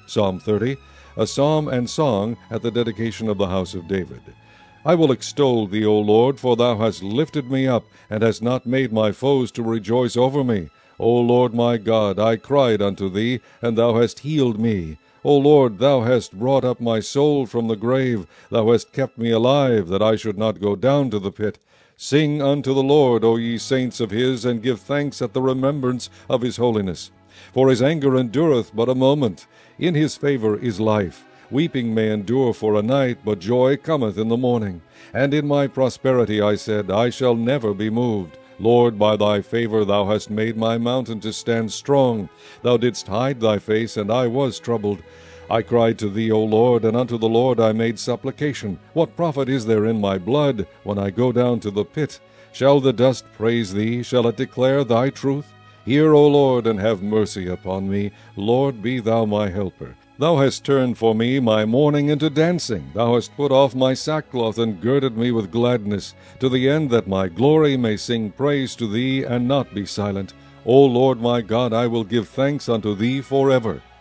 Psalm 30, a psalm and song at the dedication of the house of David. I will extol thee, O Lord, for thou hast lifted me up, and hast not made my foes to rejoice over me. O Lord my God, I cried unto thee, and thou hast healed me. O Lord, thou hast brought up my soul from the grave. Thou hast kept me alive, that I should not go down to the pit. Sing unto the Lord, O ye saints of his, and give thanks at the remembrance of his holiness. For his anger endureth but a moment. In his favor is life. Weeping may endure for a night, but joy cometh in the morning. And in my prosperity I said, I shall never be moved. Lord, by thy favor thou hast made my mountain to stand strong. Thou didst hide thy face, and I was troubled. I cried to thee, O Lord, and unto the Lord I made supplication. What profit is there in my blood, when I go down to the pit? Shall the dust praise thee? Shall it declare thy truth? Hear, O Lord, and have mercy upon me. Lord, be thou my helper. Thou hast turned for me my mourning into dancing. Thou hast put off my sackcloth, and girded me with gladness, to the end that my glory may sing praise to thee, and not be silent. O Lord my God, I will give thanks unto thee forever.